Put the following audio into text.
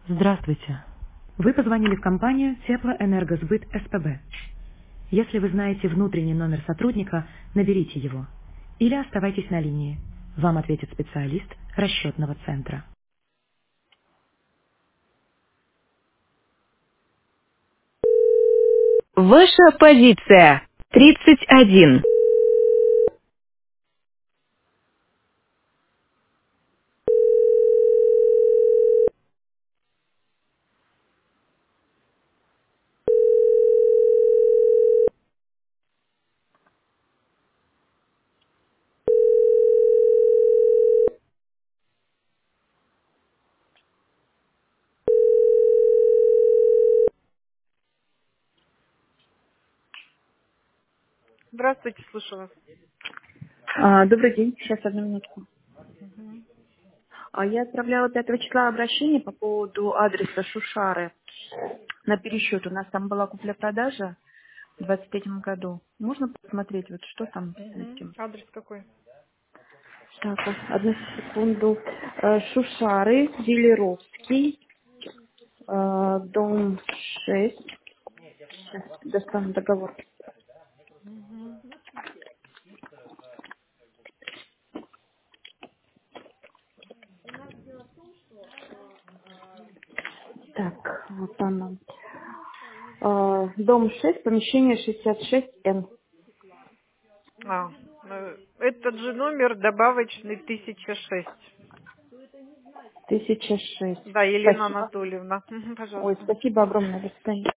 Здравствуйте. Вы позвонили в компанию Теплоэнергосбыт СПБ. Если вы знаете внутренний номер сотрудника, наберите его. Или оставайтесь на линии. Вам ответит специалист расчетного центра. Ваша позиция 31. Здравствуйте, слушаю вас. Добрый день, сейчас одну минутку. Я отправляла 5 числа обращение по поводу адреса Шушары на пересчет. У нас там была купля-продажа в 23 году. Можно посмотреть, вот что там с этим? Адрес какой? Так, одну секунду. Шушары, Велеровский, дом 6. Сейчас достану договор. Так, вот он. Дом 6, помещение 66Н. Этот же номер добавочный 1006. 1006. Да, Елена Спасибо. Анатольевна. Ой, Пожалуйста. спасибо огромное. До свидания.